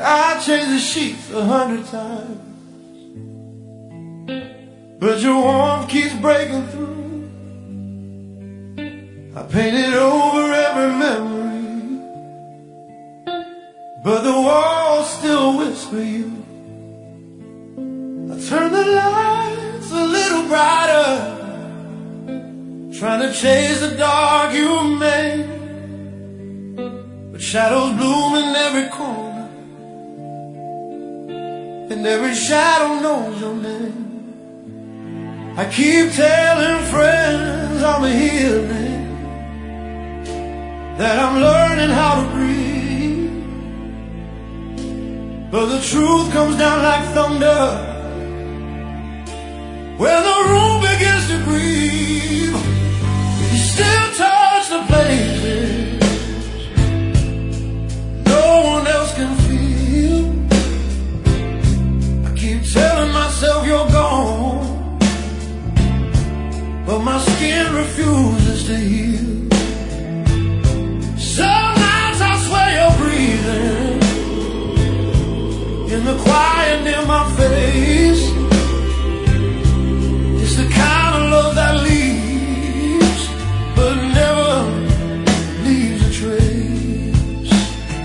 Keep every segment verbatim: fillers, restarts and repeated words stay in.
I changed the sheets a hundred times, but your warmth keeps breaking through. I painted over every memory, but the walls still whisper you. I turn the lights a little brighter, trying to chase the dark you made, but shadows bloom in every corner, and every shadow knows your name. I keep telling friends I'm healing, that I'm learning how to breathe, but the truth comes down like thunder when the room begins to grieve. You still touch the places no one else can feel. I keep telling myself you're gone, but my skin refuses to heal. Some nights I swear you're breathing in the quiet near my face. It's the kind of love that leaves, but never leaves a trace.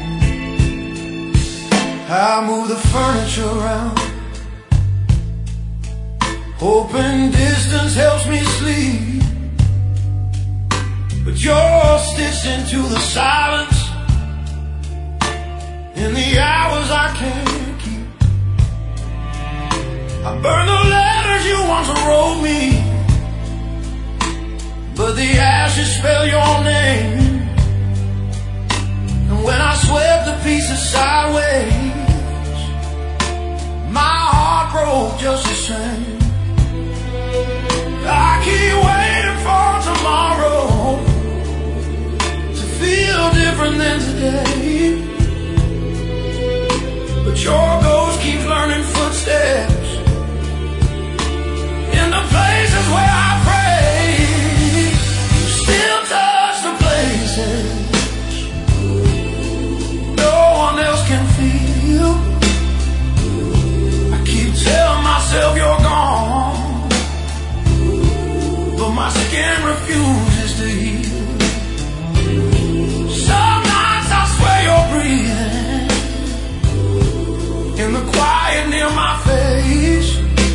I move the furniture around, hoping distance helps me sleep, but you're stitched into the silence in the hours I can't keep. I burn the letters you once wrote me, but the ashes spell your name. And when I swept the pieces sideways, my heart broke just the same. I keep waiting for tomorrow to feel different than today, but your ghost keeps learning footsteps in the places where I pray. You still touch the places no one else can feel. I keep telling myself you're gone, but my skin refuses to heal. Some nights I swear you're breathing in the quiet near my face.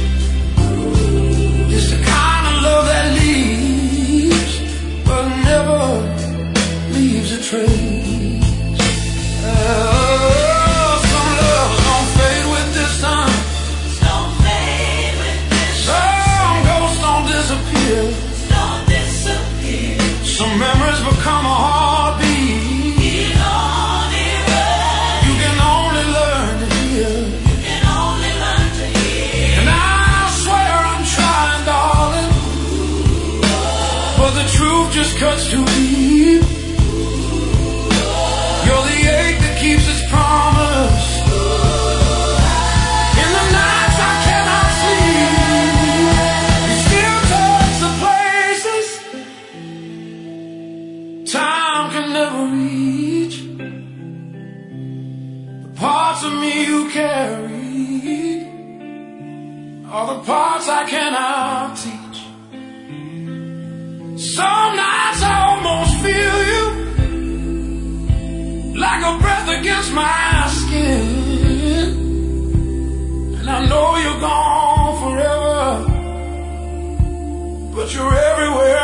It's the kind of love that leaves, but never leaves a trace. Oh, some loves don't fade with this time. Don't fade with this. Some ghosts don't disappear. Don't disappear. Some memories become a heartbeat. It only runs. You can only learn to hear. You can only learn to hear. And I swear I'm trying, darling, but the truth just cuts too deep. You're the ache that keeps its promise in the nights I cannot sleep. You still touch the places time can never reach, the parts of me you carry are the parts I cannot teach. Some nights I almost feel you, like a breath against my skin, and I know you're gone forever, but you're everywhere